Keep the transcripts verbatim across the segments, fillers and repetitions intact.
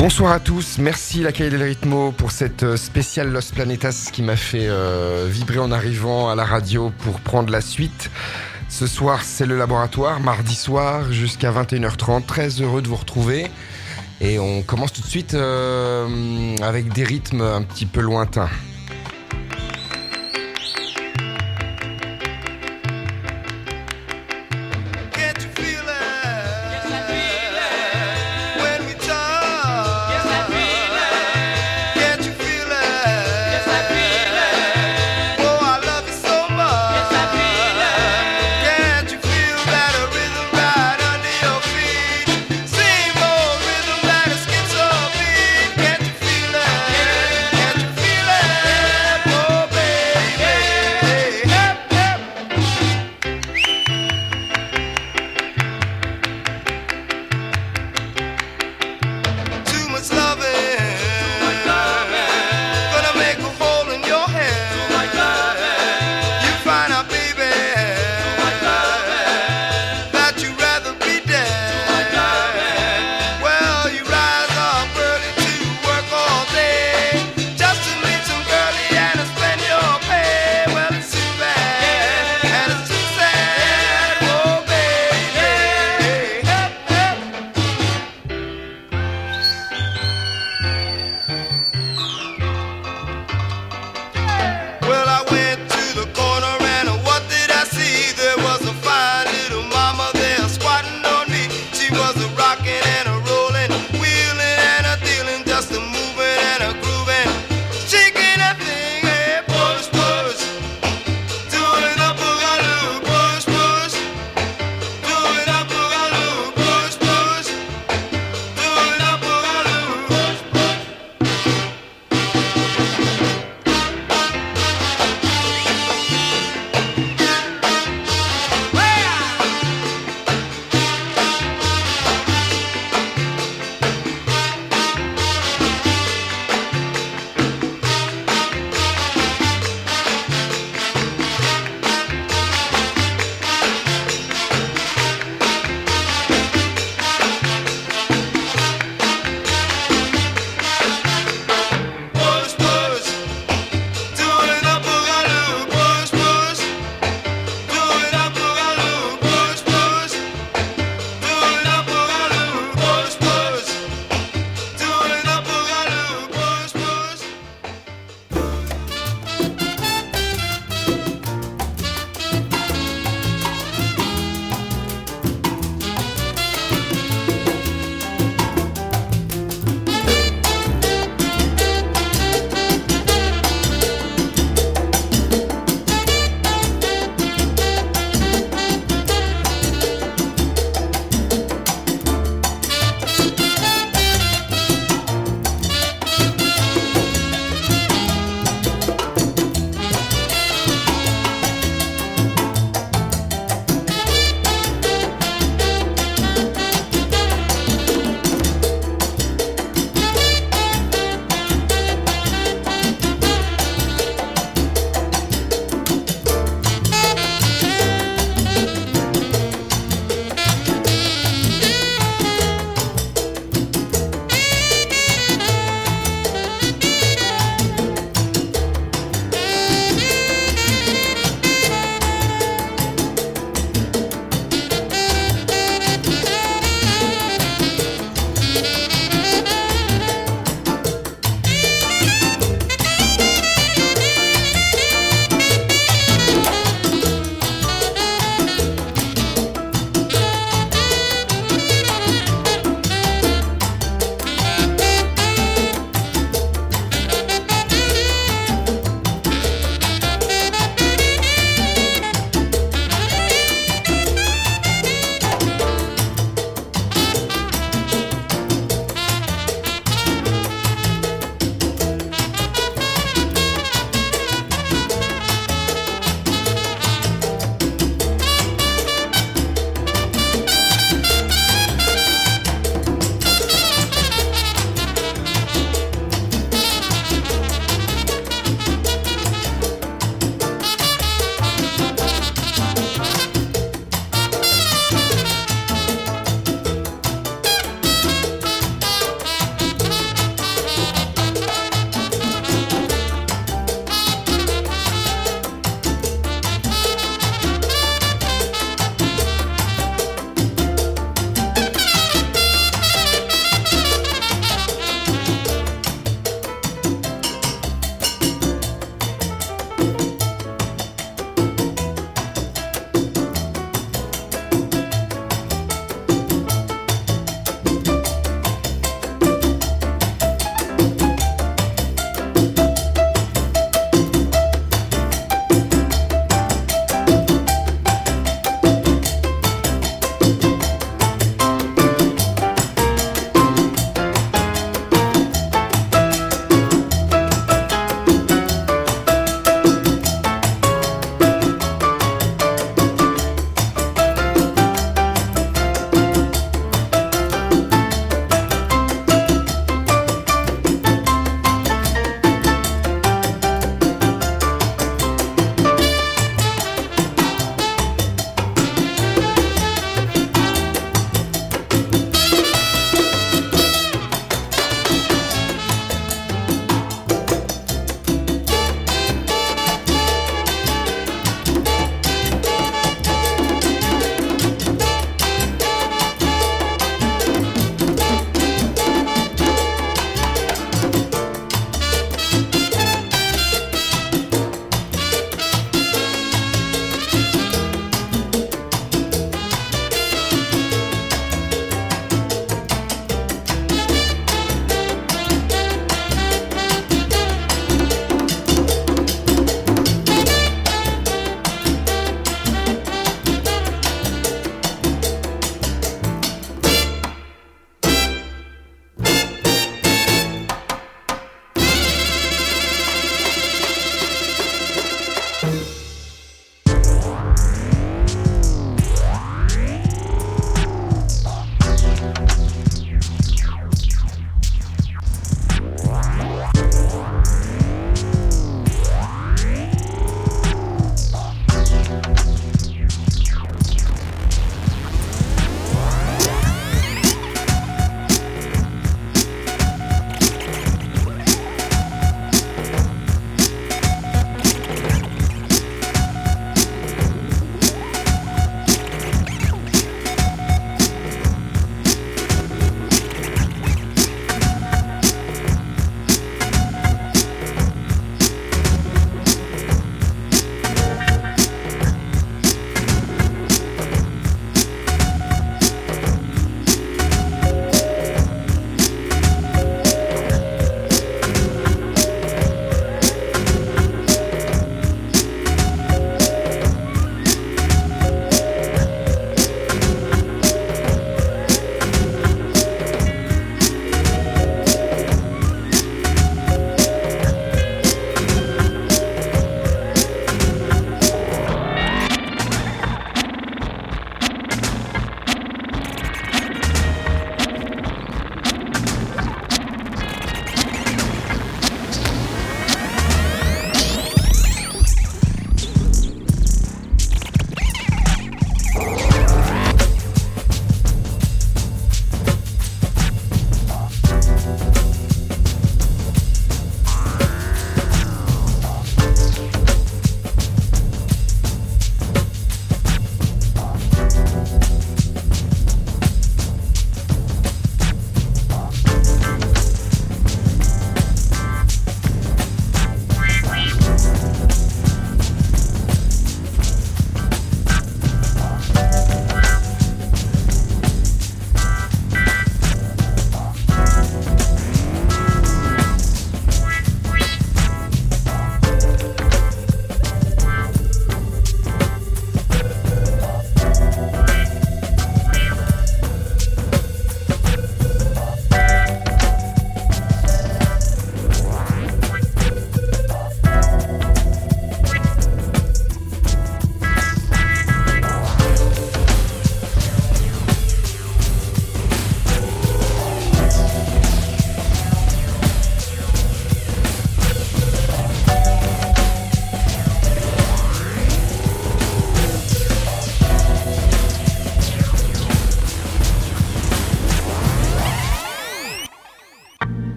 Bonsoir à tous, merci la Calle del Ritmo pour cette spéciale Los Planetas qui m'a fait euh, vibrer en arrivant à la radio pour prendre la suite. Ce soir c'est le laboratoire, mardi soir jusqu'à vingt et une heures trente, très heureux de vous retrouver. Et on commence tout de suite euh, avec des rythmes un petit peu lointains. Feel it.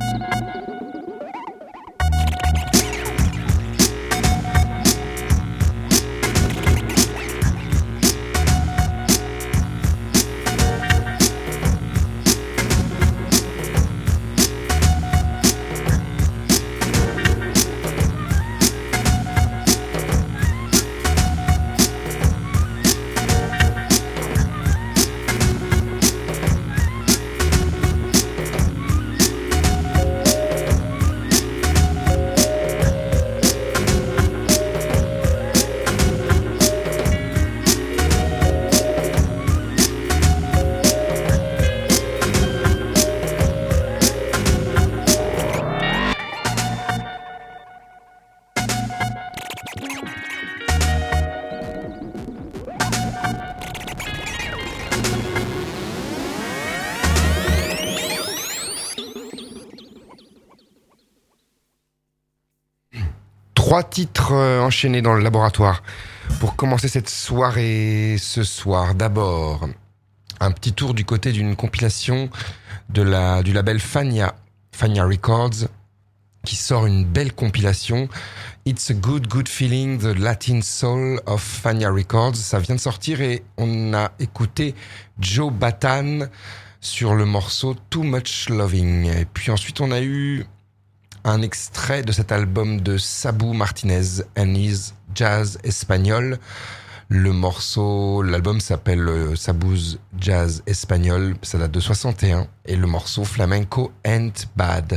Trois titres enchaînés dans le laboratoire pour commencer cette soirée ce soir. D'abord, un petit tour du côté d'une compilation de la, du label Fania, Fania Records, qui sort une belle compilation. It's a Good Good Feeling, The Latin Soul of Fania Records. Ça vient de sortir et on a écouté Joe Bataan sur le morceau Too Much Loving. Et puis ensuite on a eu un extrait de cet album de Sabu Martinez and His Jazz Espagnol. Le morceau, l'album s'appelle Sabu's Jazz Espagnol, ça date de soixante et un, et le morceau Flamenco Ain't Bad.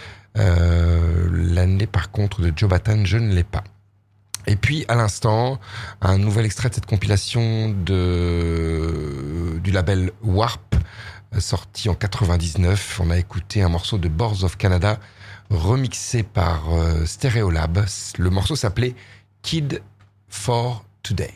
Euh, l'année par contre de Joe Bataan, je ne l'ai pas. Et puis à l'instant, un nouvel extrait de cette compilation de du label Warp, sorti en quatre-vingt-dix-neuf. On a écouté un morceau de Boards of Canada, remixé par euh, Stereolab. Le morceau s'appelait Kid for Today.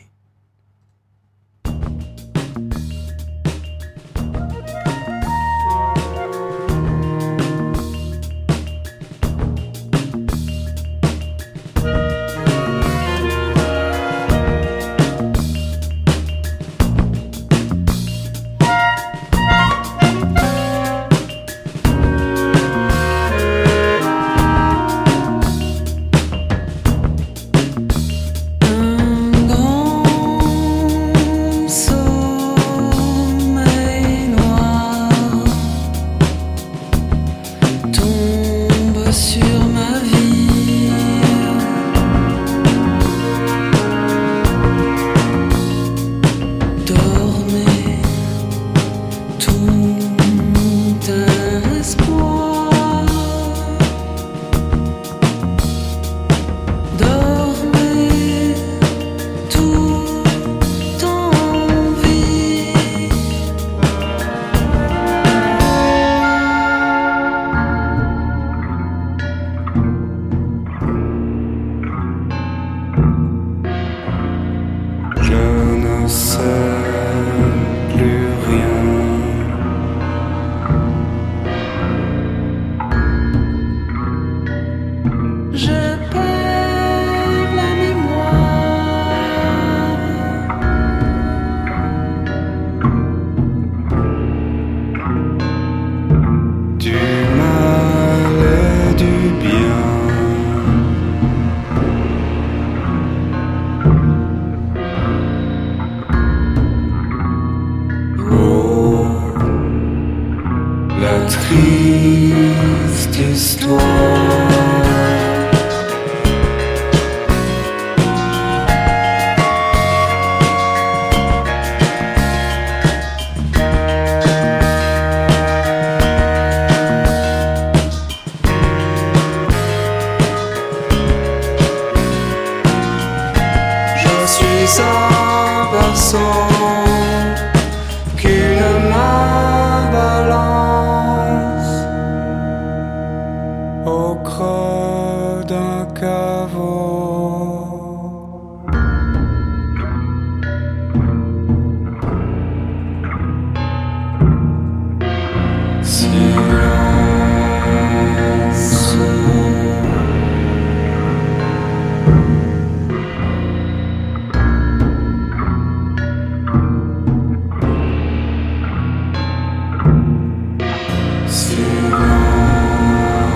Silence.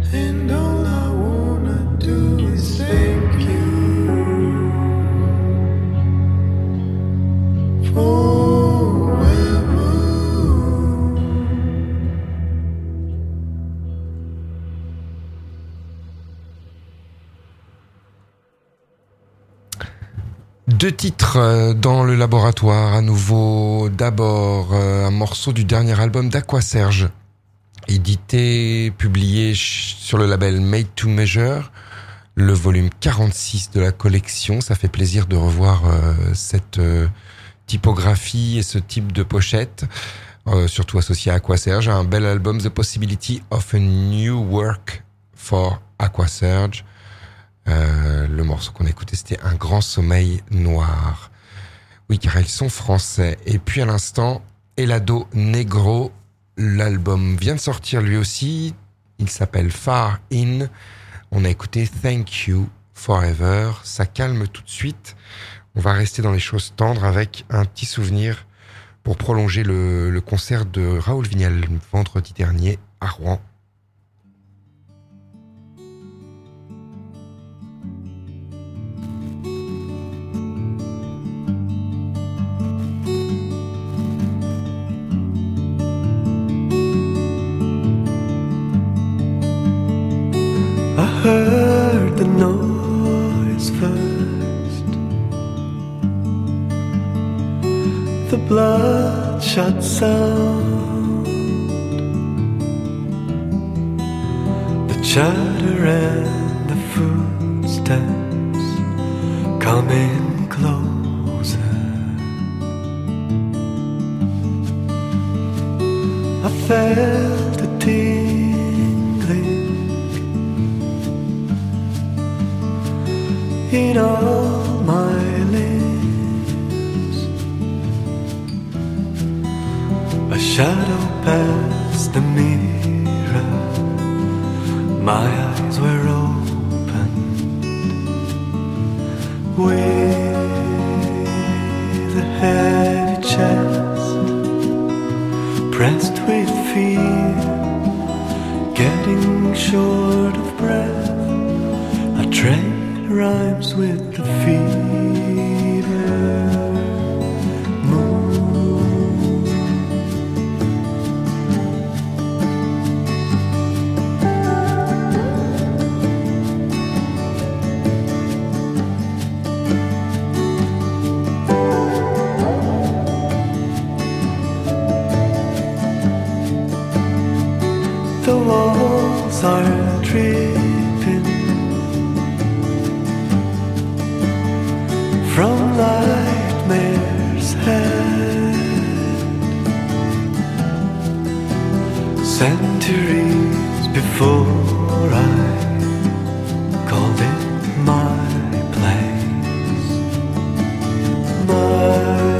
And all I wanna do is thank you forever. Deux titres dans le laboratoire, à nouveau. D'abord, un morceau du dernier album d'Aqua-Serge, édité, publié sur le label Made to Measure, le volume quarante-six de la collection. Ça fait plaisir de revoir euh, cette euh, typographie et ce type de pochette, euh, surtout associé à Aqua-Serge. Un bel album, The Possibility of a New Work for Aqua-Serge. Euh, le morceau qu'on a écouté, c'était Un grand sommeil noir. Oui, car ils sont français. Et puis à l'instant, Helado Negro. L'album vient de sortir lui aussi. Il s'appelle Far In. On a écouté Thank You Forever. Ça calme tout de suite. On va rester dans les choses tendres avec un petit souvenir pour prolonger le, le concert de Raoul Vignal vendredi dernier à Rouen. I heard the noise first, the bloodshot sound, the chatter and the footsteps coming closer. I felt a tingling in all my limbs. A shadow past the mirror, my eyes were open. With a heavy chest, pressed with fear, getting short of breath, I trade rhymes with the fever moon. The walls are dripping from nightmare's hand, centuries before I called it my place, my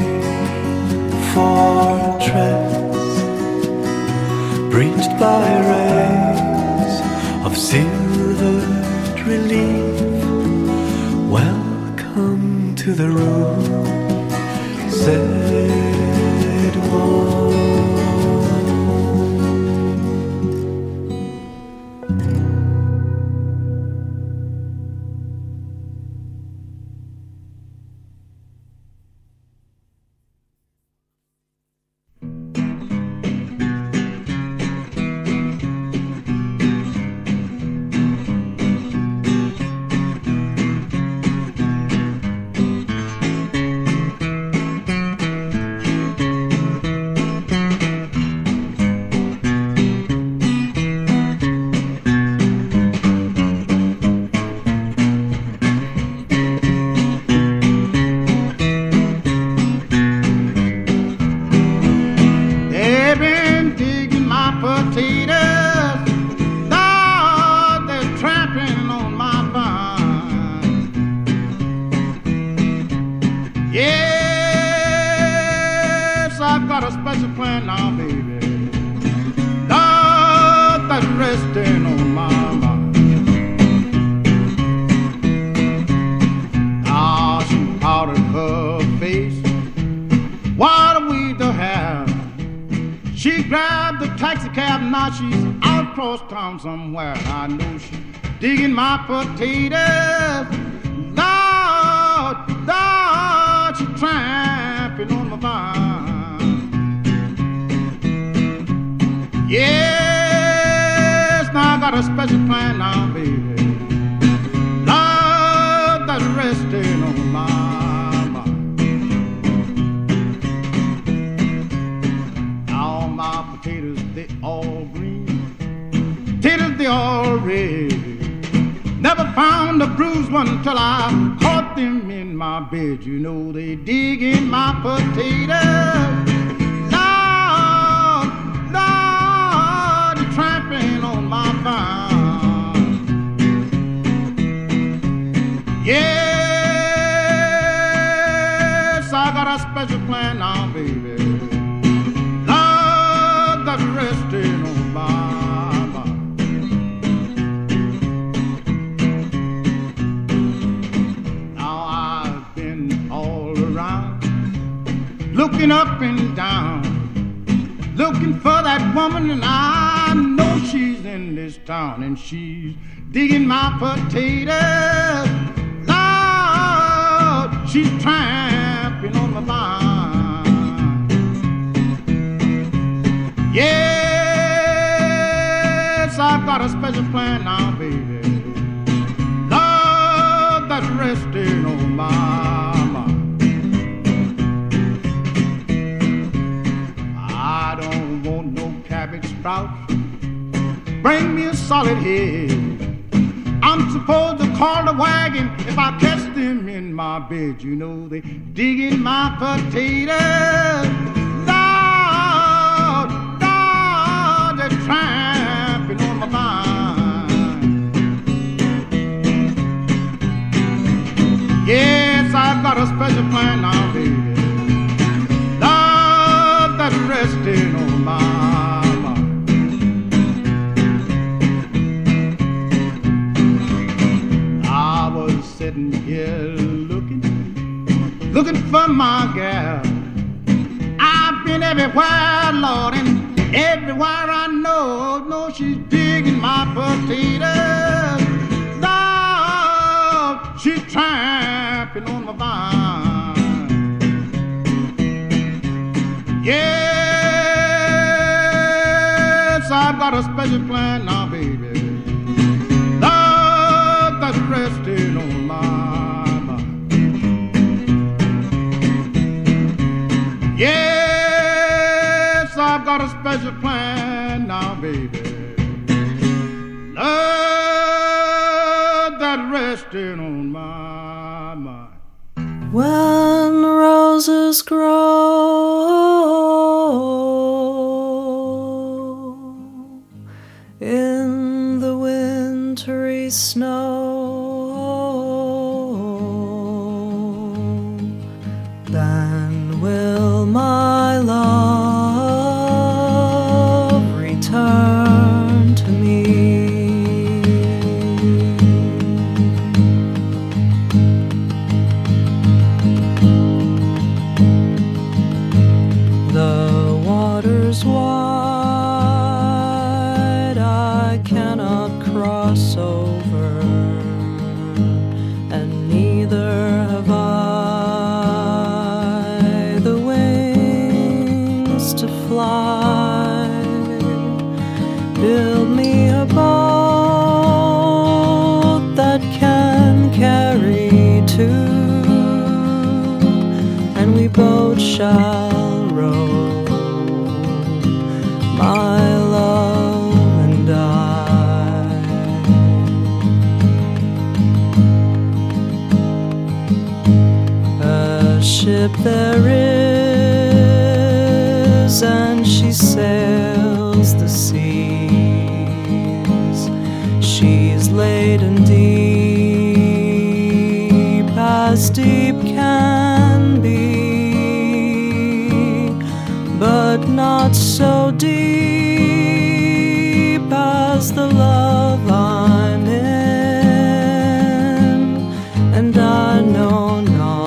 fortress, breached by rays of silvered relief. Welcome to the room, said one. She's out across town somewhere. I know she's digging my potatoes. Lord, Lord, she's tramping on my vine. Yes, now I got a special plan now, baby. Lord, that's resting on my mind. Now my potatoes, they all green. Potatoes, they all red. Never found a bruised one till I caught them in my bed. You know they dig in my potatoes. Lord, Lord, they're tramping on my vine. Yes, I got a special plan now, baby. Lord, that's resting on my looking up and down, looking for that woman, and I know she's in this town, and she's digging my potatoes. Lord, she's tramping on my vine. Yes, I've got a special plan now, baby. Lord, that's resting on my mind. I don't want no cabbage sprouts. Bring me a solid head. I'm supposed to call the wagon if I catch them in my bed. You know they dig in my potatoes. Lord, Lord, they're tramping on my vine. Yes, I've got a special plan now, baby. That's resting on my mind. I was sitting here looking, looking for my gal. I've been everywhere, Lord, and everywhere I know, know she's digging my potatoes. Lord, she's tramping on my vine. Yes, I've got a special plan now, baby. Lord, that's resting on my mind. Yes, I've got a special plan now, baby. Lord, that's resting on my mind. When roses grow in the wintry snow, then will my love return to me. The water's wide, I cannot cross over, and neither have I the wings to fly. Build me a boat that can carry two, and we both shall my love and I. A ship there is, and she sails the seas. She's laden deep, as deep can be, but not so deep as the love I'm in, and I know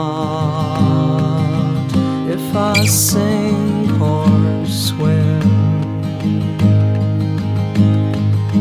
not if I sink or swim.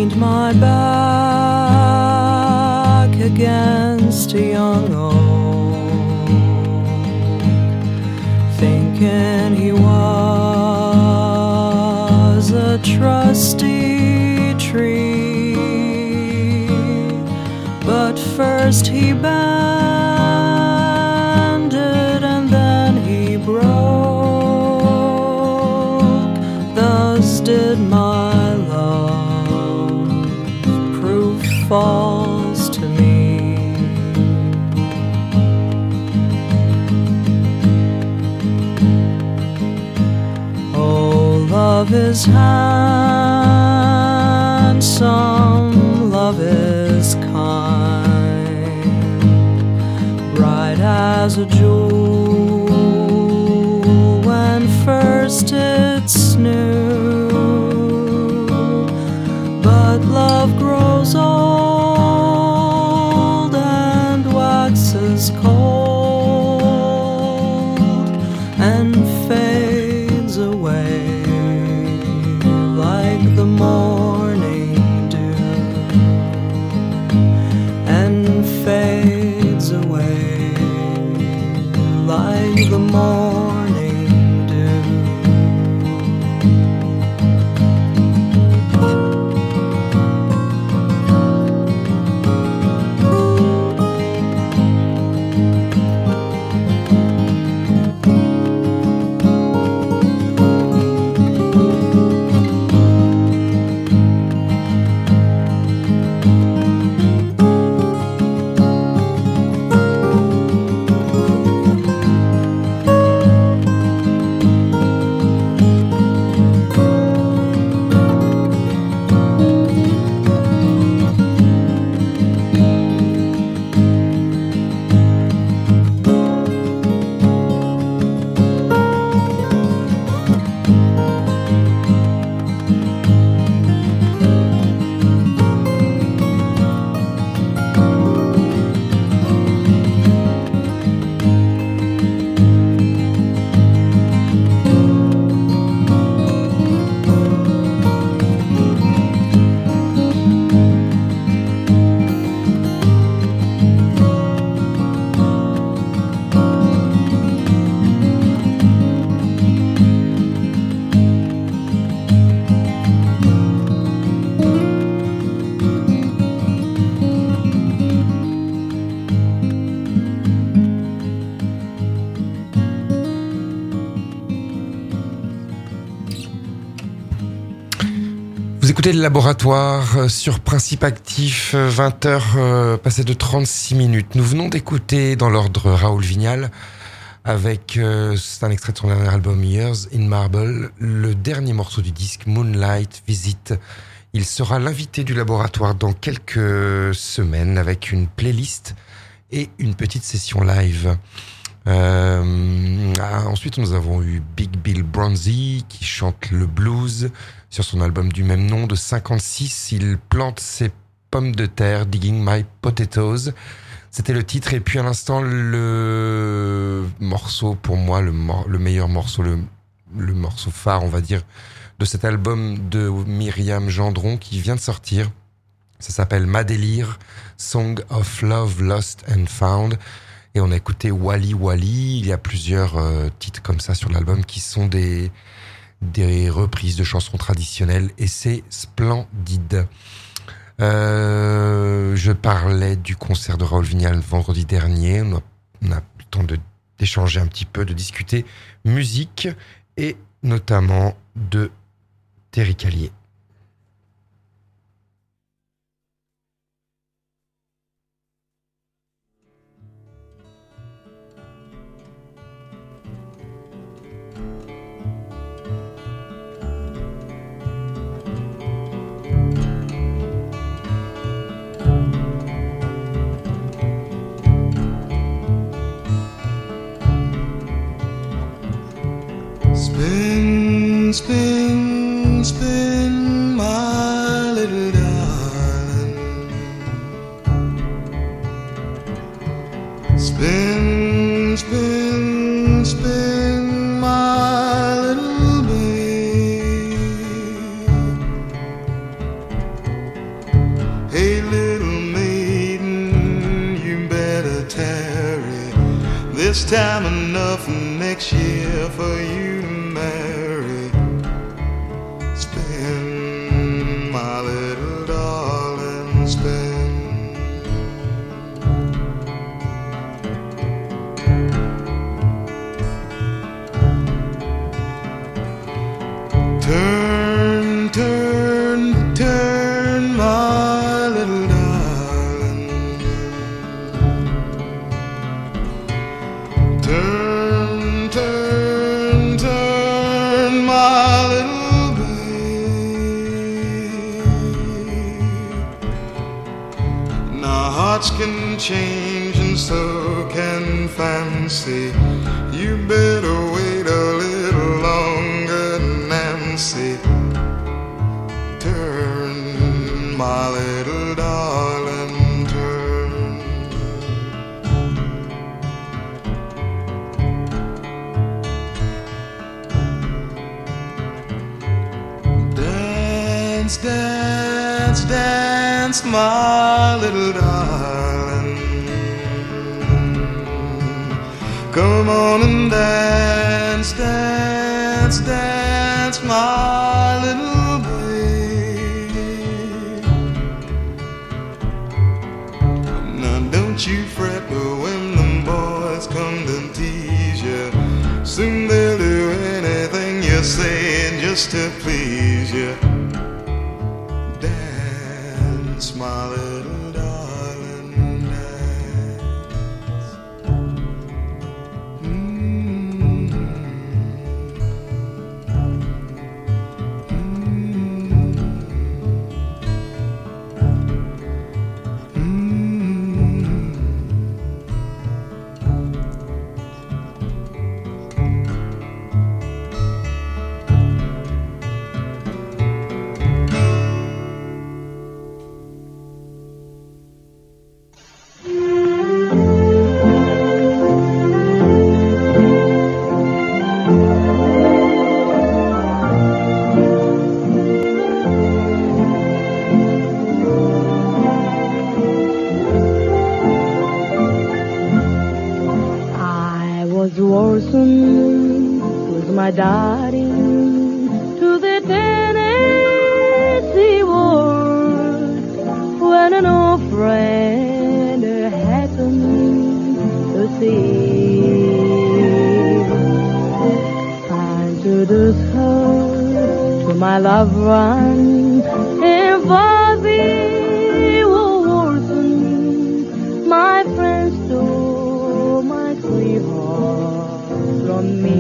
leaned my back against a young oak, thinking he was a trusty tree. But first he bended and then he broke. Thus did my love prove false to me. Oh, love is handsome, love is kind, bright as a jewel when first it's new. But love grows old and waxes cold and fades away like the morning dew, and fades away like the morning dew. Écoutez le laboratoire sur Principe Actif, vingt heures euh, passées de trente-six minutes. Nous venons d'écouter dans l'ordre Raoul Vignal avec, euh, c'est un extrait de son dernier album Years in Marble, le dernier morceau du disque Moonlight Visit. Il sera l'invité du laboratoire dans quelques semaines avec une playlist et une petite session live. Euh, ensuite, nous avons eu Big Bill Bronzy qui chante le blues sur son album du même nom de cinquante-six. Il plante ses pommes de terre, Digging My Potatoes. C'était le titre. Et puis à l'instant, le morceau, pour moi, le, mor- le meilleur morceau, le, le morceau phare, on va dire, de cet album de Myriam Gendron qui vient de sortir. Ça s'appelle Ma Délire, Song of Love Lost and Found. Et on a écouté Wally Wally. Il y a plusieurs euh, titres comme ça sur l'album qui sont des, des reprises de chansons traditionnelles. Et c'est splendide. Euh, je parlais du concert de Raoul Vignal vendredi dernier. On a, on a eu le temps de, d'échanger un petit peu, de discuter musique et notamment de Terry Callier. Spin, spin, spin, my little darling. Spin, spin, spin, my little babe. Hey, little maiden, you better tarry. This time enough next year for you to marry. Spin, my little darling, spin. Turn, turn, turn, my little darling. Turn, turn, turn, my little babe. Now hearts can change and so can fancy. You better wait a little longer, Nancy. Turn, my little darling, turn. Dance, dance, dance, my little darling. Come on and dance, dance, dance, my little babe. Now don't you fret when them boys come to tease you. Soon they'll do anything you say just to please you. Dance, my little darling, dance. Mm-hmm. I was working with my darling to the Tennessee woods when an old friend happened to see. I introduced her to my loved one in Bobby Wilson. My friends stole my sweetheart from me.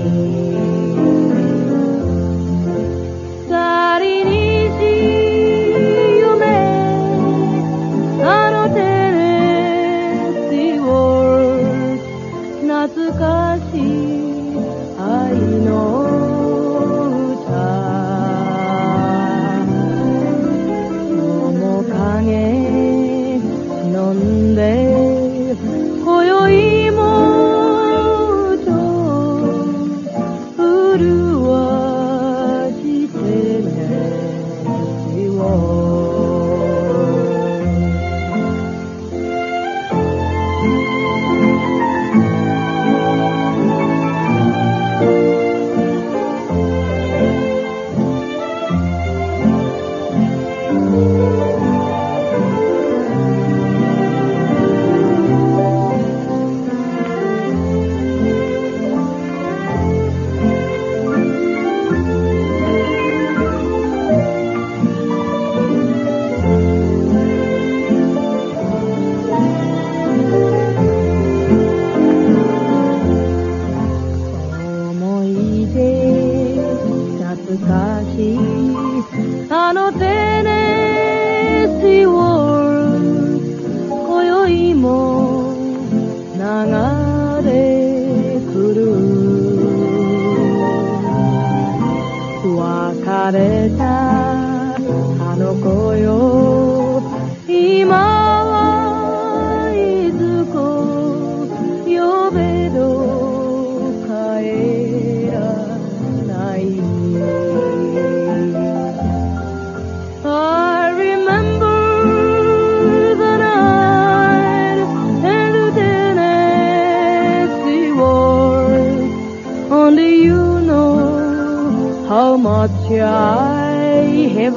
Sarinisi yume ano Tennessee woods natsukashi ai no uta.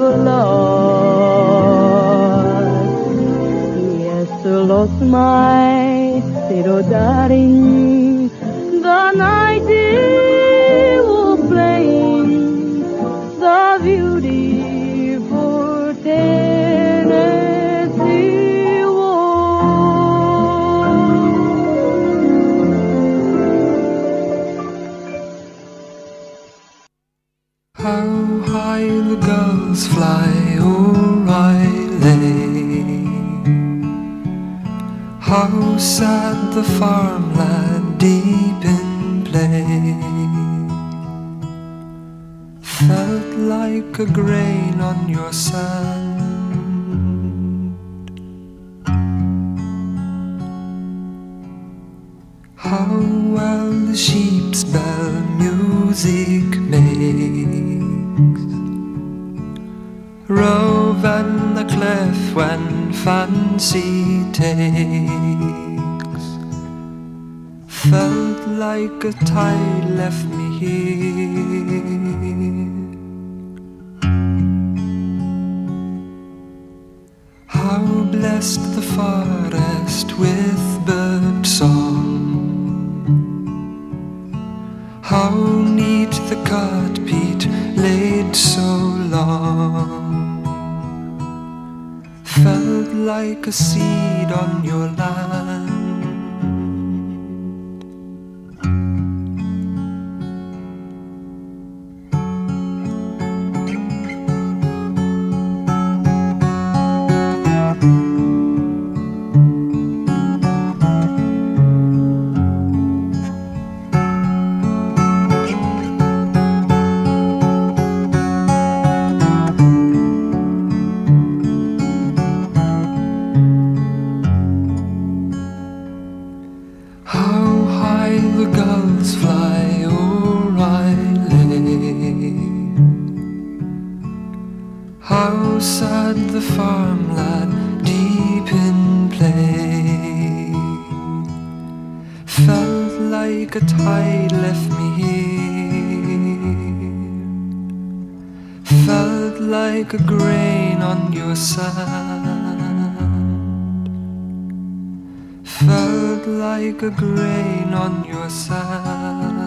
lost. Yes, lost my little darling. The night they were playing the beautiful Tennessee Waltz. How high the gulls fly O'Reilly, how sad the farmland deep in play, felt like a grain on your sand. How well the sheep's bell music makes, rove and the clef when fancy takes, felt like a tide left me here. How blessed the forest with bird song, how neat the cut peat laid so long, felt like a seed on your land. How sad the farmlad deep in play, felt like a tide left me here, felt like a grain on your sand, felt like a grain on your sand.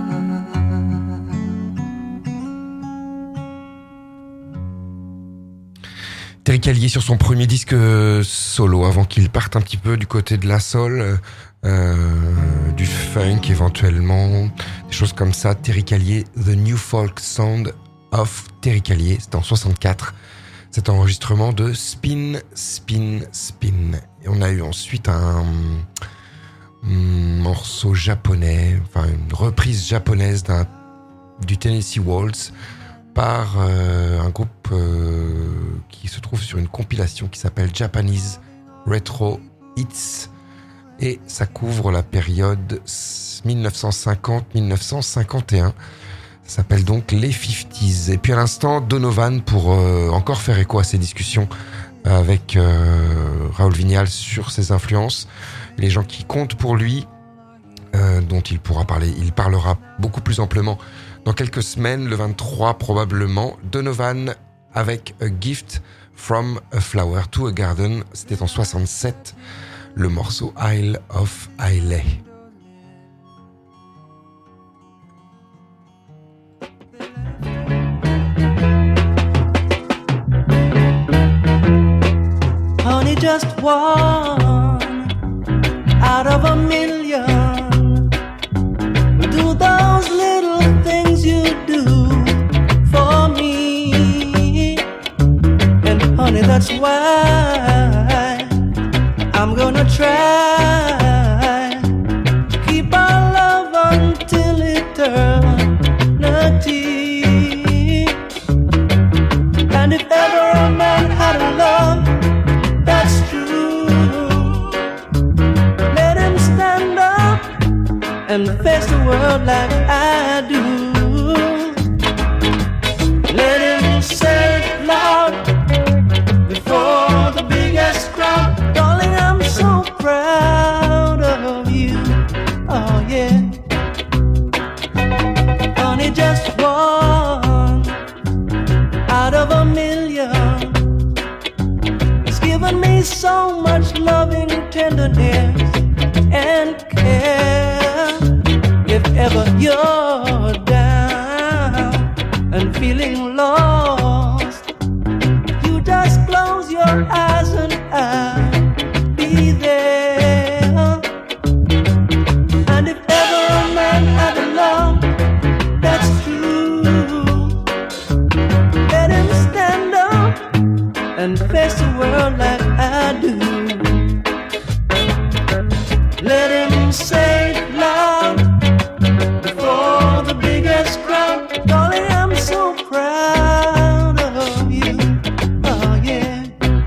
Terry Callier sur son premier disque solo, avant qu'il parte un petit peu du côté de la soul, euh, du funk éventuellement, des choses comme ça. Terry Callier, The New Folk Sound of Terry Callier, c'était en soixante-quatre, cet enregistrement de Spin, Spin, Spin. Et on a eu ensuite un, un morceau japonais, enfin une reprise japonaise d'un, du Tennessee Waltz, par euh, un groupe euh, qui se trouve sur une compilation qui s'appelle Japanese Retro Hits, et ça couvre la période dix-neuf cent cinquante à dix-neuf cent cinquante et un. Ça s'appelle donc les cinquantaines. Et puis à l'instant, Donovan, pour euh, encore faire écho à ces discussions avec euh, Raoul Vignal sur ses influences, les gens qui comptent pour lui, euh, dont il pourra parler, il parlera beaucoup plus amplement dans quelques semaines, le vingt-trois probablement. Donovan avec A Gift from a Flower to a Garden, c'était en soixante-sept, le morceau Isle of Islay. Honey, just one out of a million. Do those little things you do for me, and honey, that's why I'm gonna try to keep our love until eternity. And if ever a man had a love that's true, let him stand up and face the world like I do. Let him say it loud before the biggest crowd. Darling, I'm so proud of you. Oh yeah. Honey, just one out of a million. given me so much loving tenderness and care. If ever you're down and feeling lost, you just close your eyes and I'll be there. And if ever a man had a love that's true, let him stand up and face the world like I do. Let him say it loud before the biggest crowd. Darling, I'm so proud of you. Oh yeah.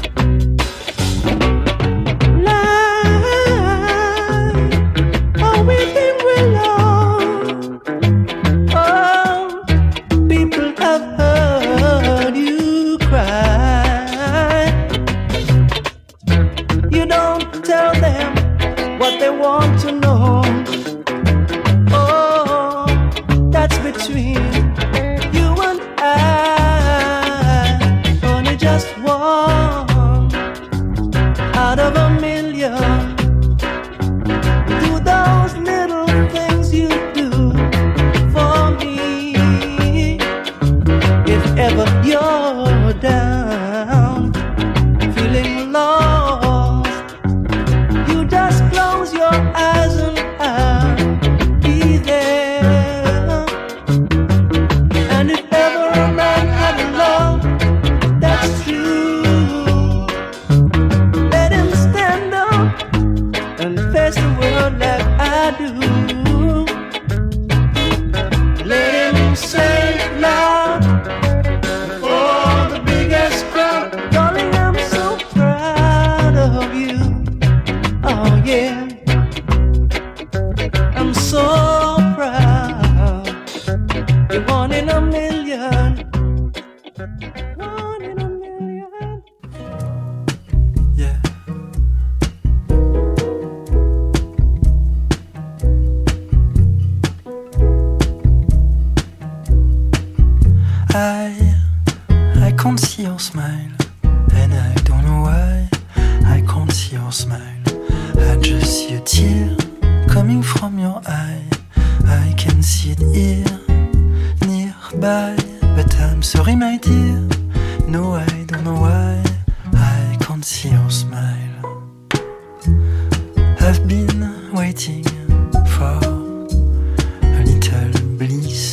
Like, oh, we think we're lost. Oh, people have heard you cry. You don't tell them what they want to know. Oh, that's between you and I. Only just one out of a million. Do those little things you do for me. If ever you're down, feeling lost, you just close your eyes and I'll be there. And if ever a man had a love that's true, let him stand up and face the world like I do. Let him say it loud before the biggest crowd. Darling, I'm so proud of you. Oh yeah, I'm so proud. You're one in a million. One in a million. Yeah. I I can't see your smile, and I don't know why. I can't see your smile. I just see a tear coming from your eye. I can see it here, nearby. But I'm sorry, my dear. No, I don't know why. I can't see your smile. I've been waiting for a little bliss,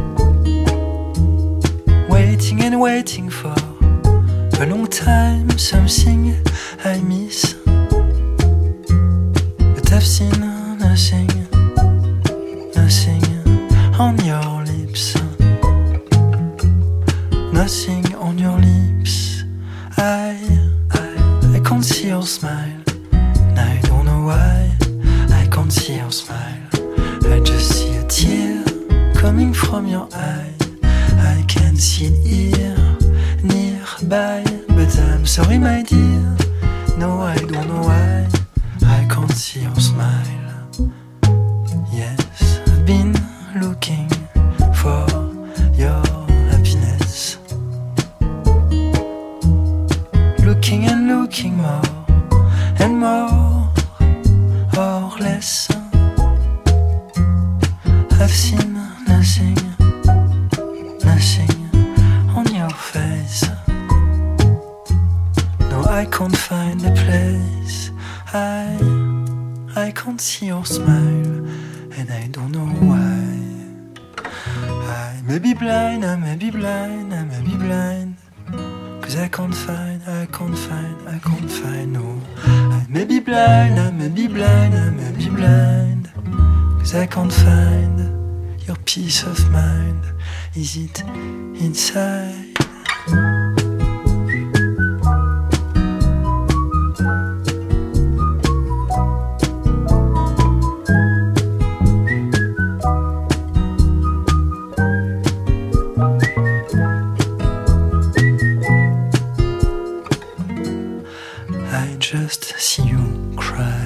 waiting and waiting for a long time, something I miss. But I've seen nothing, nothing on your lips, nothing on your lips. I, I, I can't see your smile, and I don't know why. I can't see your smile. I just see a tear coming from your eye. I can see it here, nearby. But I'm sorry, my dear. No, I don't know why. I can't see your smile. Yes, I've been looking for your happiness, looking and looking more and more or less. I've seen nothing, nothing on your face. No, I can't find a place. I, I can't see your smile, and I don't know why. I may be blind, I may be blind, I may be blind. Cause I can't find, I can't find, I can't find, no. I may be blind, I may be blind, I may be blind. Cause I can't find your peace of mind. Is it inside? I just see you cry.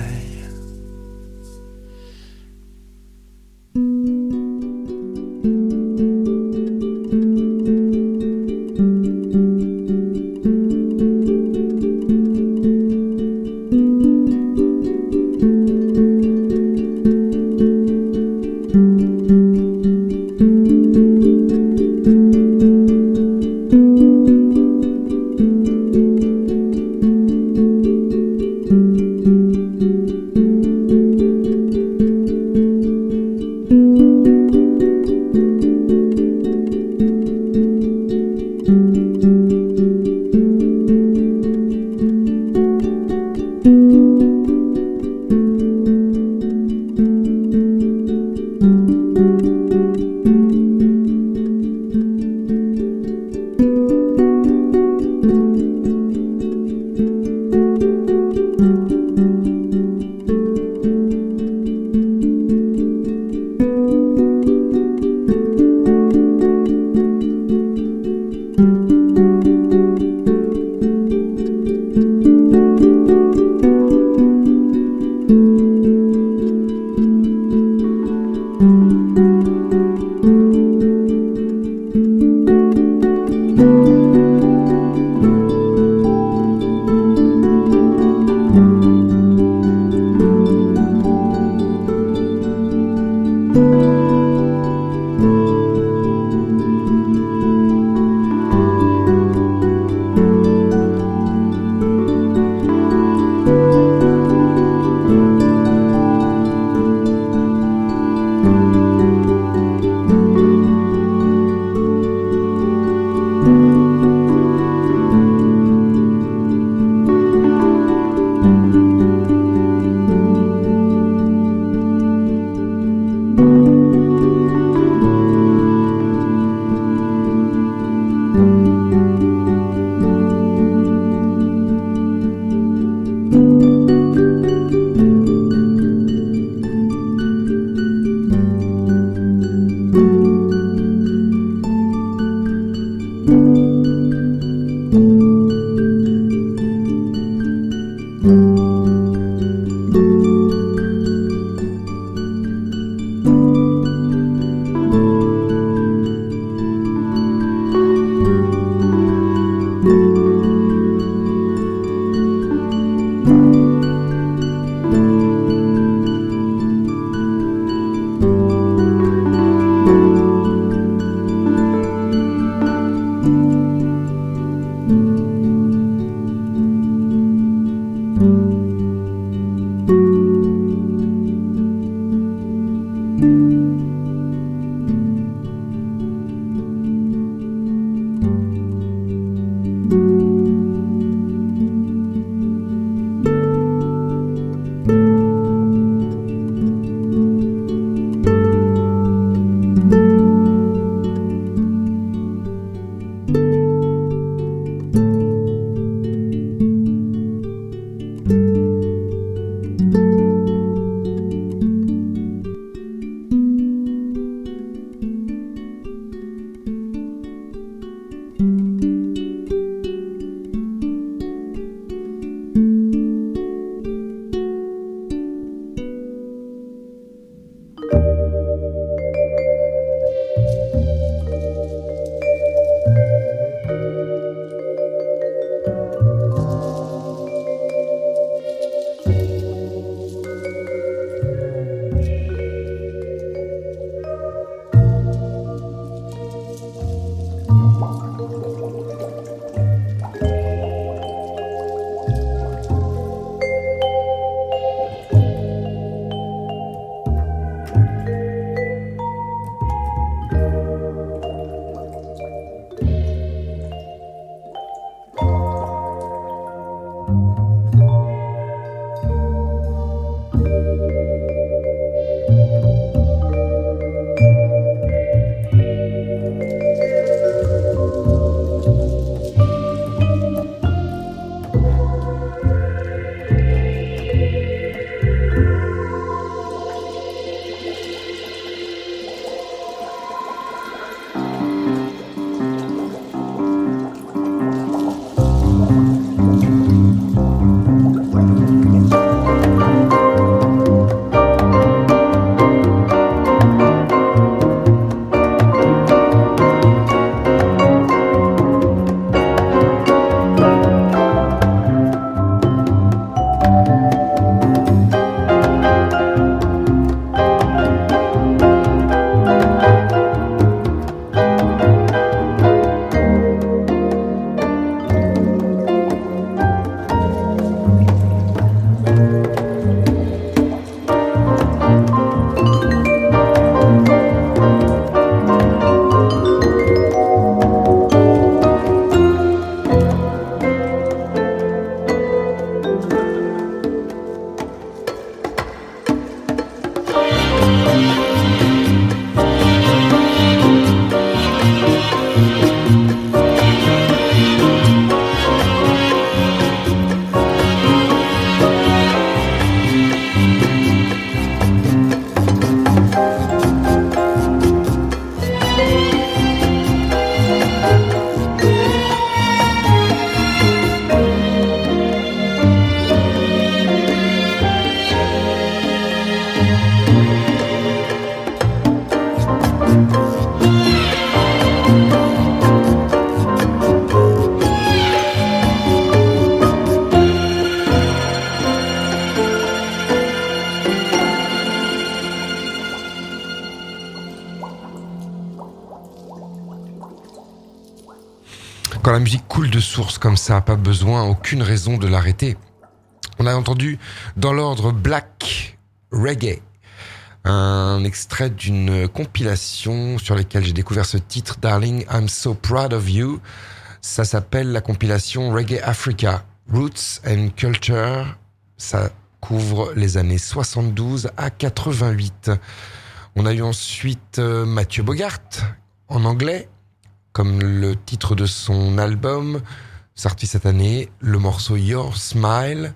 Quand la musique coule de source comme ça, pas besoin, aucune raison de l'arrêter. On a entendu dans l'ordre Black Reggae, un extrait d'une compilation sur laquelle j'ai découvert ce titre, Darling, I'm So Proud of You. Ça s'appelle la compilation Reggae Africa, Roots and Culture. Ça couvre les années soixante-douze à quatre-vingt-huit. On a eu ensuite euh, Mathieu Bogart, en anglais, comme le titre de son album, sorti cette année, le morceau Your Smile.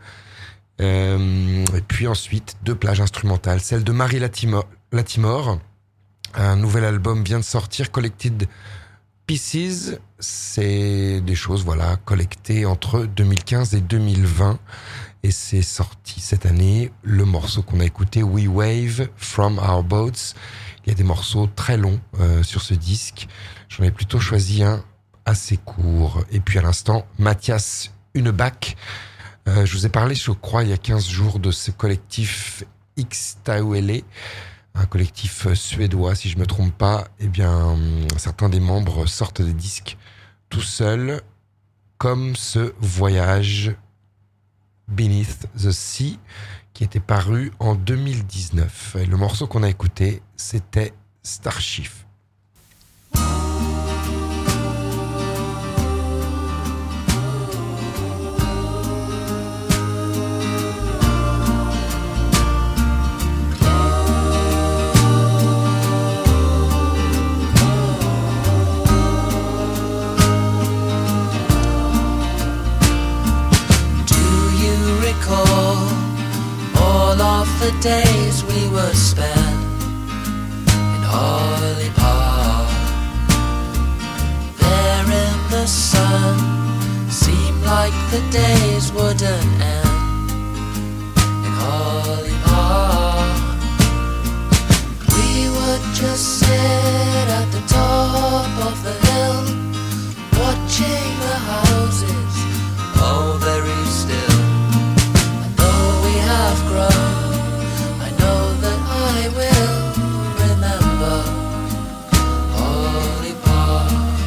Euh, et puis ensuite, deux plages instrumentales, celle de Marie Latimore. Latimore. Un nouvel album vient de sortir, Collected Pieces, c'est des choses voilà collectées entre deux mille quinze et deux mille vingt et c'est sorti cette année. Le morceau qu'on a écouté, We Wave From Our Boats. Il y a des morceaux très longs euh, sur ce disque. J'en ai plutôt choisi un assez court. Et puis à l'instant, Mathias Uneback. Euh, je vous ai parlé, je crois, il y a quinze jours de ce collectif X-Tauele, un collectif suédois, si je me trompe pas. Eh bien, certains des membres sortent des disques tout seuls, comme ce Voyage Beneath the Sea, qui était paru en deux mille dix-neuf. Et le morceau qu'on a écouté, c'était Starship. The days we would spend in Harley Park, there in the sun, seemed like the days wouldn't end in Harley Park. We would just sit at the top of the hill, watching the houses all very still. And though we have grown, I will remember Harley Park.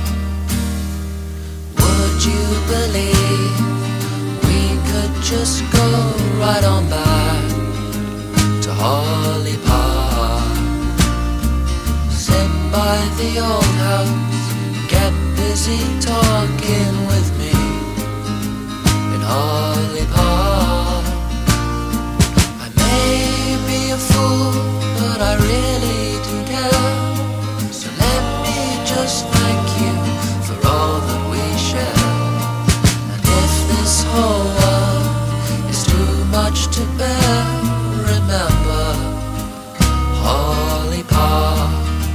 Would you believe we could just go right on back to Harley Park, sit by the old house, get busy talking with me in Harley Park? I may be a fool, but I really do care. So let me just thank you for all that we share. And if this whole world is too much to bear, remember Harley Park.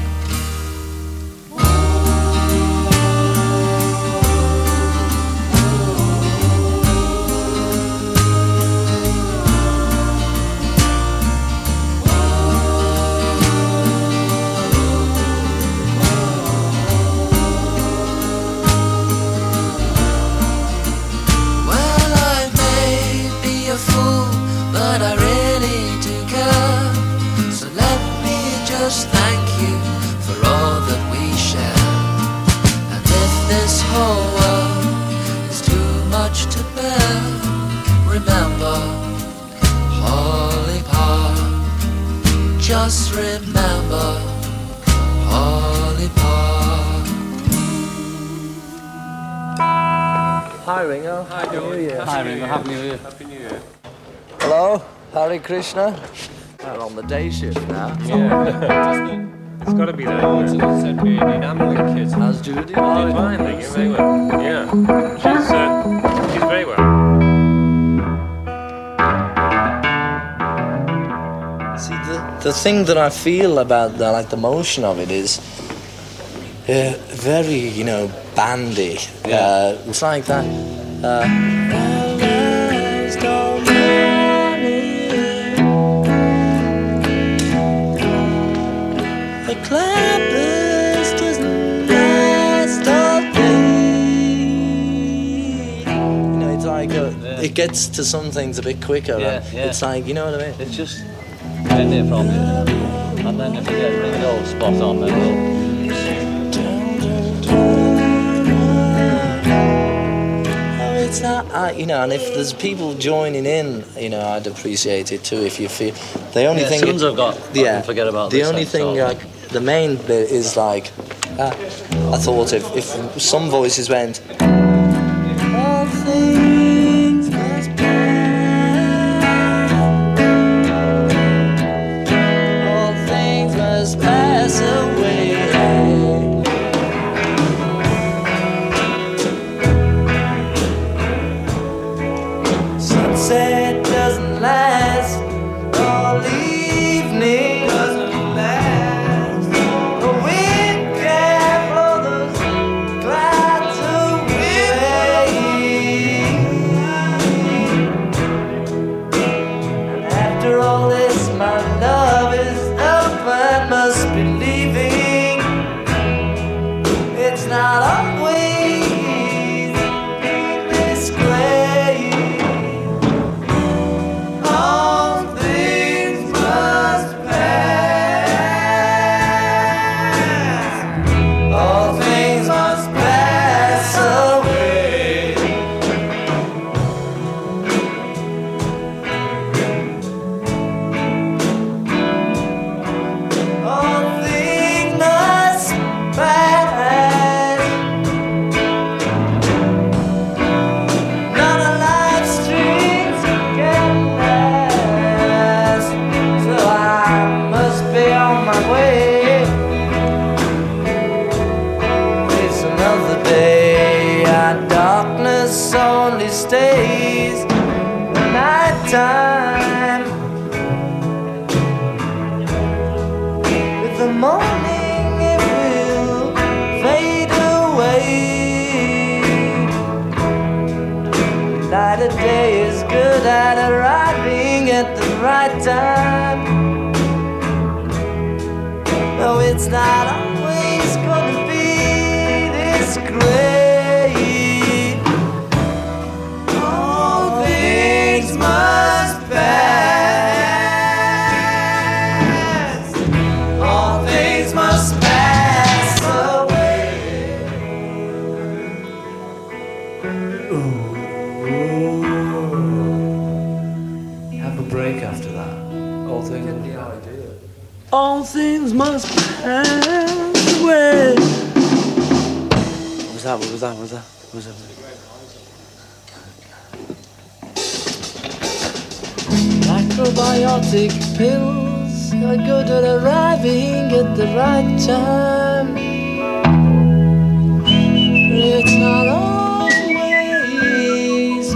But I really do care. So let me just thank you for all that we share. And if this whole world is too much to bear, remember Harley Park. Just remember Harley Park. Hi Ringo. Hi George. New Year. Hi Ringo. Happy New Year. Happy New Year. Hello, Hare Krishna. We're on the day shift now. Yeah. It's got to be that. Said being enamelling kids. How's Judy? She's fine, thank you. Very well. Yeah. She's uh, she's very well. See, the the thing that I feel about the, like the motion of it is uh, very, you know, bandy. Yeah. Uh, it's like that. Uh, Clappers doesn't last all day. You know, it's like a, Yeah. it gets to some things a bit quicker. Yeah, and yeah. It's like, you know what I mean? It's just get it from you. And then if you get it all spot on, then we'll... Oh, it's not, uh, you know, and if there's people joining in, you know, I'd appreciate it too if you feel. The only Yeah, thing. tunes I've got, I can forget about The this only then, thing, so- like, the main bit is like, uh, I thought if, if some voices went, all things must pass, all things must pass away. Sunset doesn't last all evening. time. With the morning it will fade away. Light of day is good at arriving at the right time. No, it's not always gonna be this great. All things must pass. All things must pass away. Ooh. Have a break after that. All things must pass. All things must pass away. What was that? What was that? What was that? What was that? Macrobiotic pills are good at arriving at the right time. It's not always.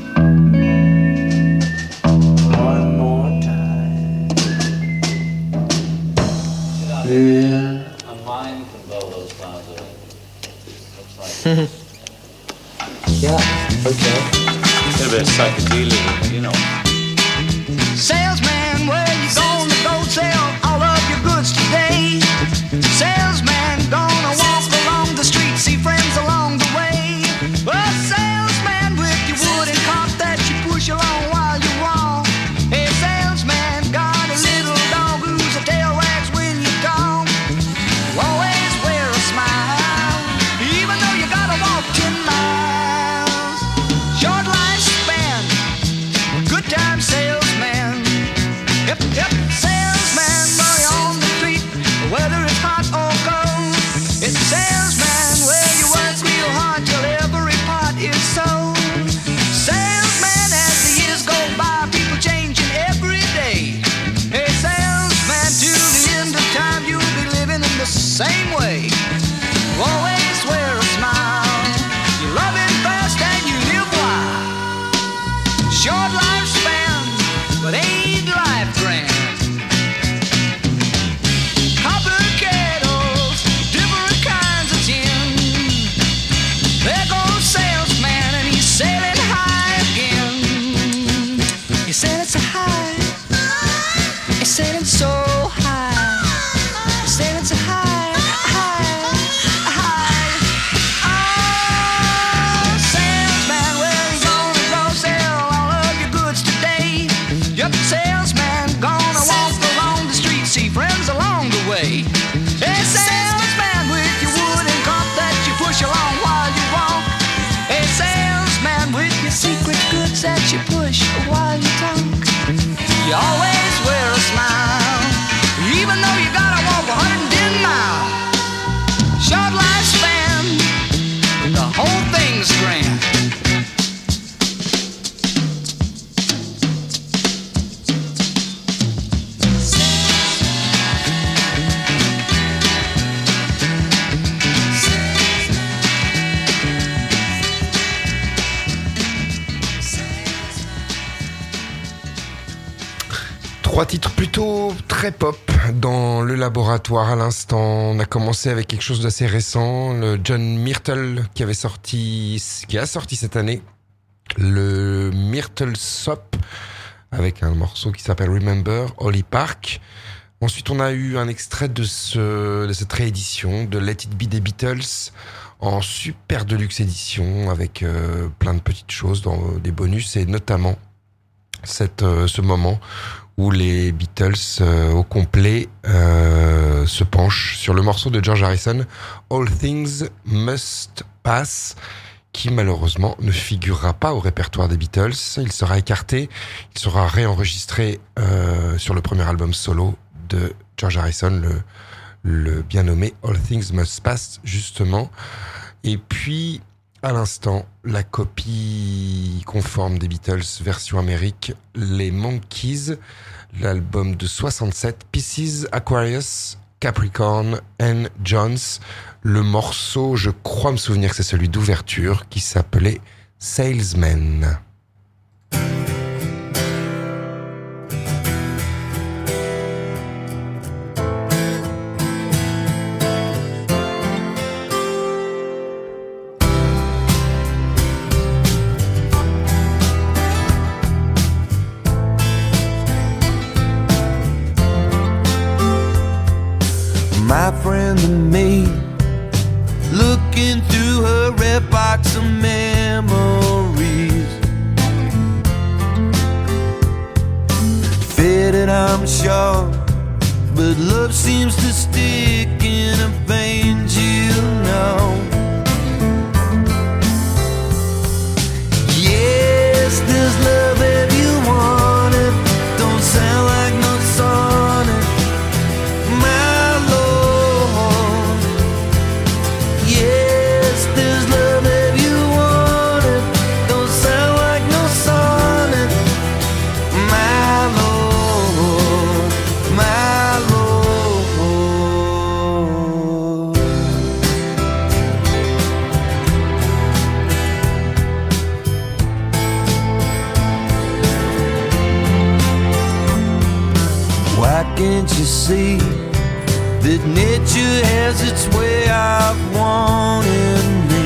One more time. Yeah. A mind can blow those clouds away. Looks like. Yeah, okay. It's a bit of psychedelia, you know. Salesman, where you gonna go sell all of your goods today? Salesman, gonna walk along the street, see friends along the way. A salesman with your wooden cart that you push along while you walk. A salesman got a little dog whose tail wags when you're gone. Always wear a smile, even though you gotta walk ten miles. Short lifespan, good time salesman. Yep, yep, salesman, boy on the street, whether it's hot or cold. It's a salesman where you work real hard till every part is sold. Salesman, as the years go by, people changing every day. A salesman, till the end of time, you'll be living in the same way. Always wear a smile, you love it fast and you live wild. Short lifespan, but ain't life grand. Copper kettles, different kinds of tin. There goes salesman and he's sailing high again. He said it's a high, he's sailing so high. He said it's a high, high, high. Oh, salesman, where you gonna go sell all of your goods today? Yup, salesman, gonna walk along the street, see friends along the way. A salesman with your wooden cart that you push along while you walk. A salesman with your secret goods that you push while you talk. You always wear a smile, even though you gotta walk one hundred ten miles. Short lifespan, the whole thing's grand. Trois titres plutôt très pop dans le laboratoire à l'instant. On a commencé avec quelque chose d'assez récent, le John Myrtle qui avait sorti, qui a sorti cette année, le Myrtle Sop avec un morceau qui s'appelle Remember, Holly Park. Ensuite, on a eu un extrait de ce, de cette réédition de Let It Be des Beatles en super deluxe édition avec euh, plein de petites choses dans des bonus et notamment cette, euh, ce moment où les Beatles euh, au complet euh, se penchent sur le morceau de George Harrison, All Things Must Pass, qui malheureusement ne figurera pas au répertoire des Beatles. Il sera écarté, il sera réenregistré euh, sur le premier album solo de George Harrison, le, le bien nommé All Things Must Pass, justement. Et puis, à l'instant, la copie conforme des Beatles version Amérique, les Monkees, l'album de soixante-sept, Pieces, Aquarius, Capricorn and Jones. Le morceau, je crois me souvenir que c'est celui d'ouverture, qui s'appelait Salesman. to me, looking through her red box of memories. Faded, I'm sure, but love seems to stick in a veins, you know. Yes, there's love if you want it. Don't sound like no sonnet, my lord. Yes, there's love if you want it. Don't sound like no sonnet, my lord, my lord. Why can't you see that nature has its way of wanting me?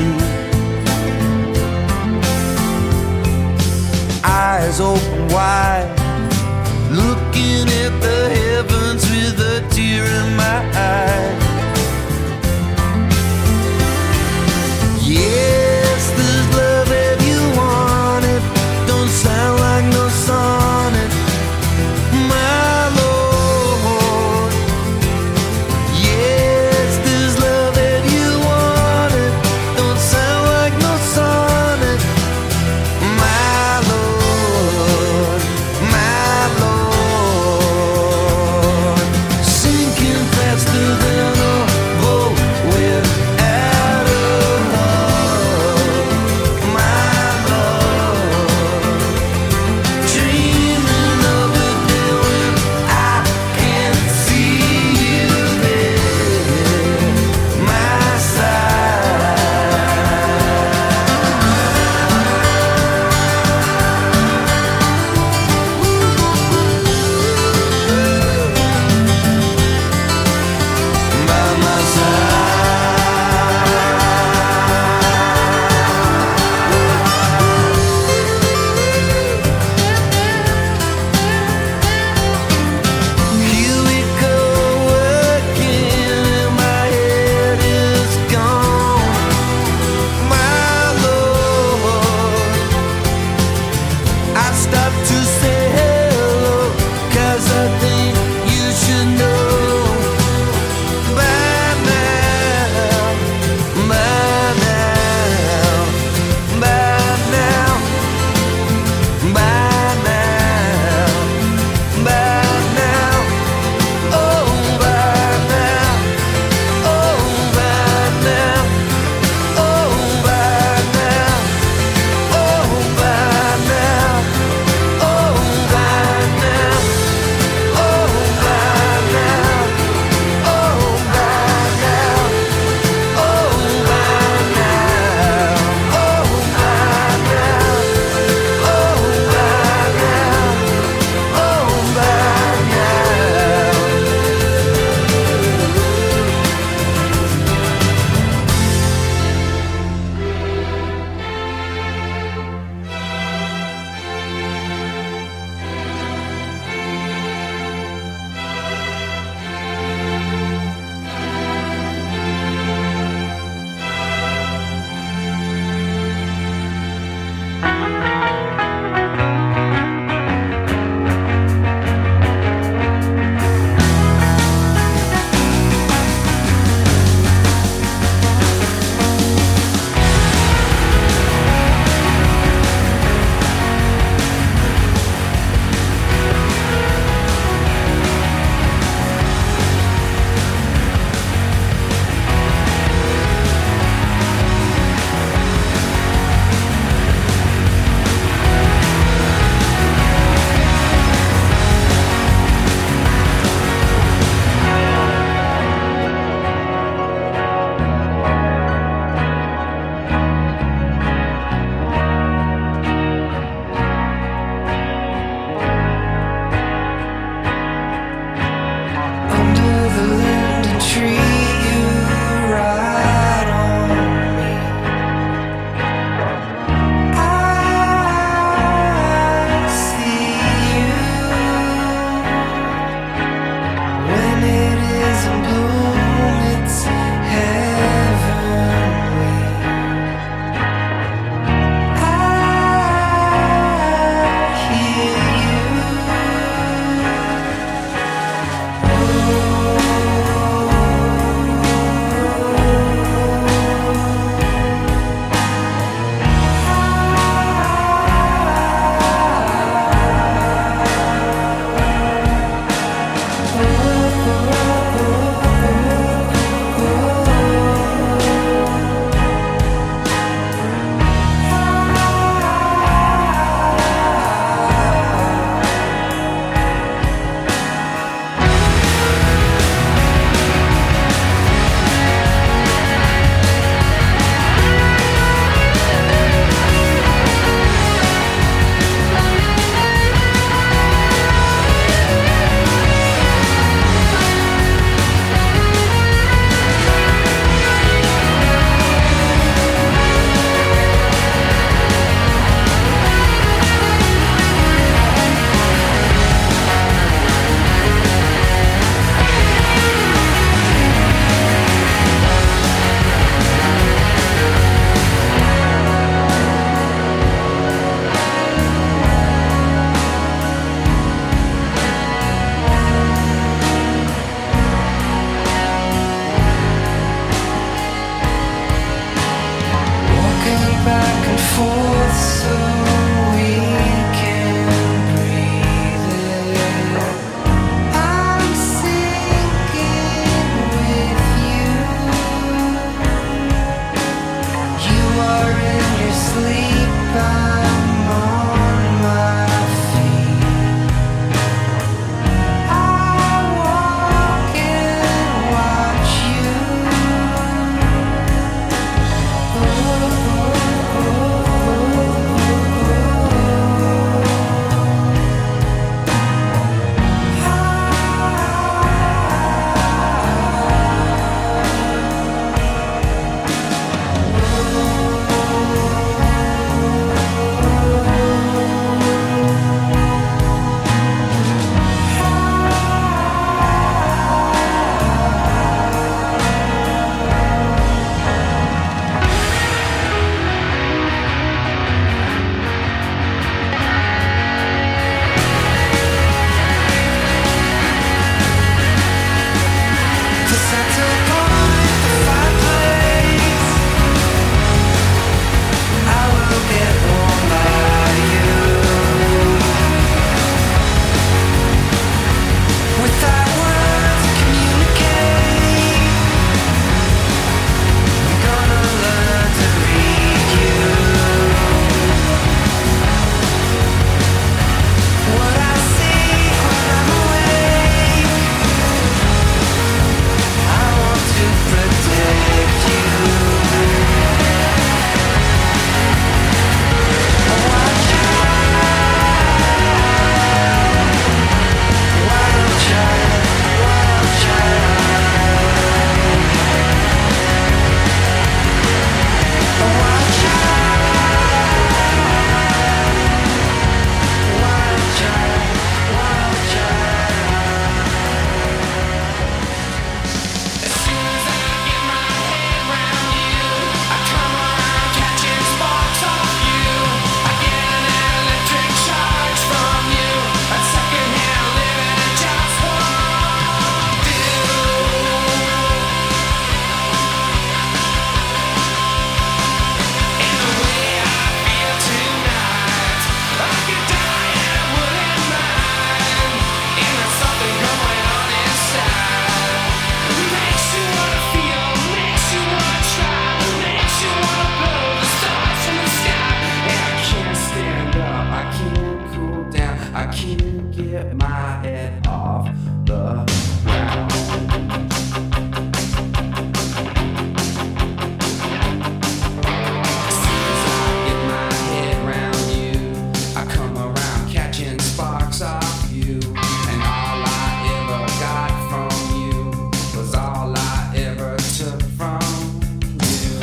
Eyes open wide, looking at the heavens with a tear in my eye. Yes, there's love if you want it. Don't sound like no sonnet, my lord. Yes, there's love if you want it. Don't sound like no sonnet, my lord, my lord. Sinking faster than a get my head off the ground. As soon as I get my head round you, I come around catching sparks off you, and all I ever got from you was all I ever took from you.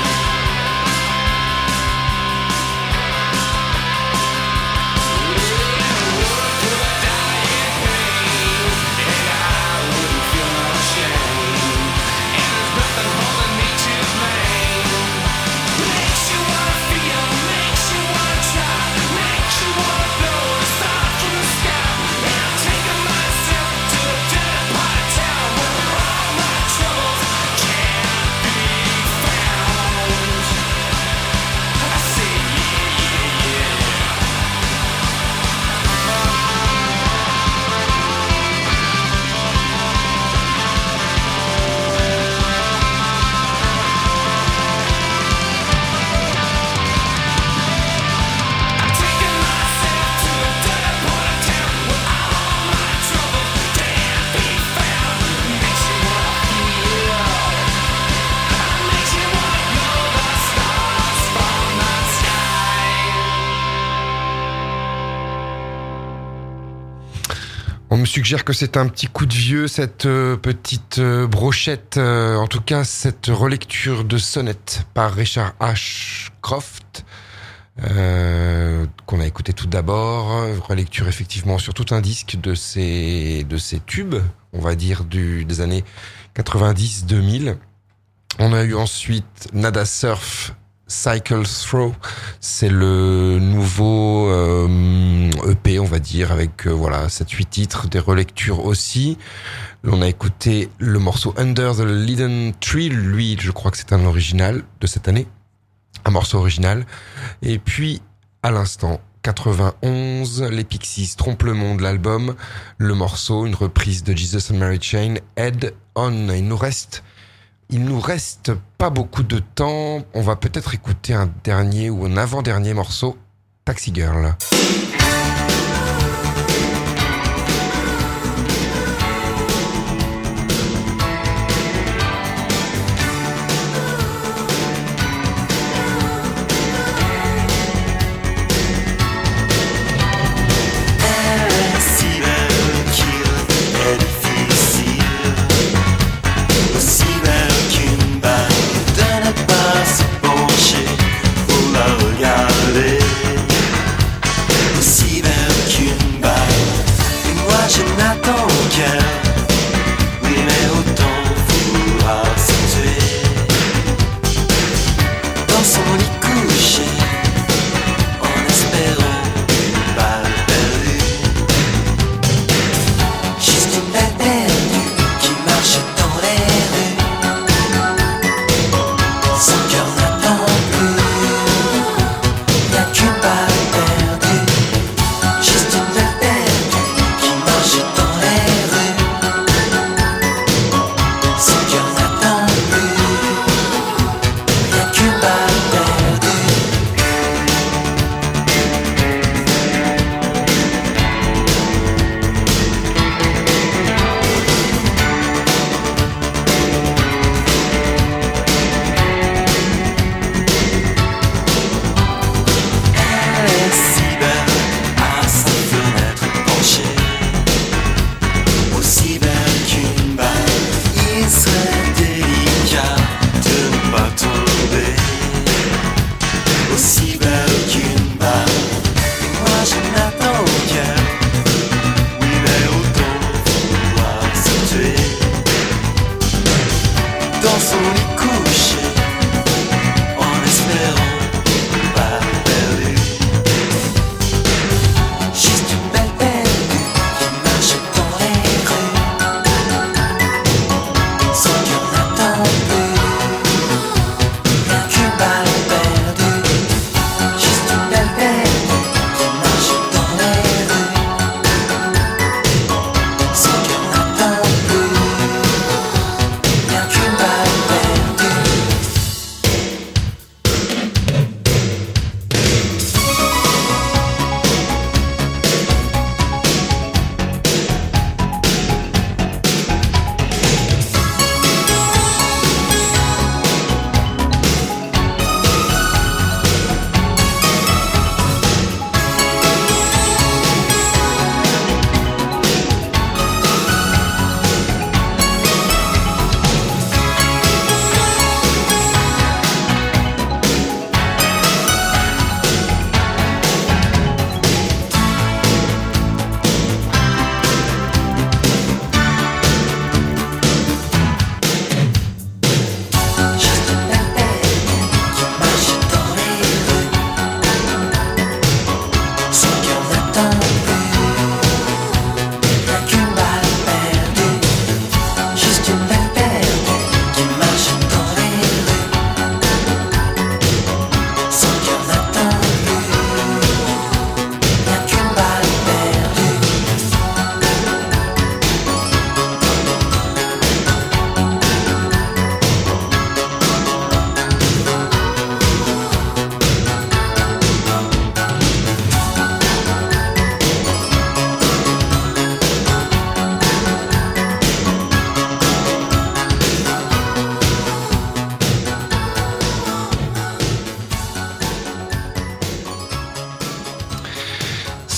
On me suggère que c'est un petit coup de vieux, cette euh, petite euh, brochette, euh, en tout cas cette relecture de Sonnet par Richard Ashcroft, euh, qu'on a écouté tout d'abord, relecture effectivement sur tout un disque de ces, de ces tubes, on va dire du, des années quatre-vingt-dix deux mille. On a eu ensuite Nada Surf, Cycle Throw, c'est le nouveau euh, E P, on va dire, avec euh, voilà sept huit titres, des relectures aussi. On a écouté le morceau Under the Leaden Tree, lui, je crois que c'est un original de cette année, un morceau original. Et puis, à l'instant, quatre-vingt-onze, les Pixies, Trompe le Monde, l'album, le morceau, une reprise de Jesus and Mary Chain, Head On. Il nous reste Il nous reste pas beaucoup de temps. On va peut-être écouter un dernier ou un avant-dernier morceau, Taxi Girl. Pour la regarder,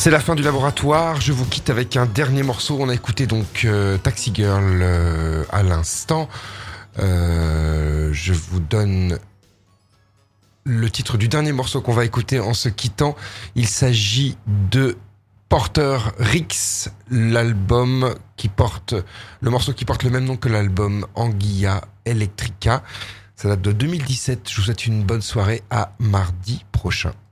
C'est la fin du laboratoire. Je vous quitte avec un dernier morceau. On a écouté donc euh, Taxi Girl euh, à l'instant. Euh, je vous donne le titre du dernier morceau qu'on va écouter en se quittant. Il s'agit de Porter Rix, l'album qui porte, le morceau qui porte le même nom que l'album Anguilla Electrica. Ça date de deux mille dix-sept. Je vous souhaite une bonne soirée. À mardi prochain.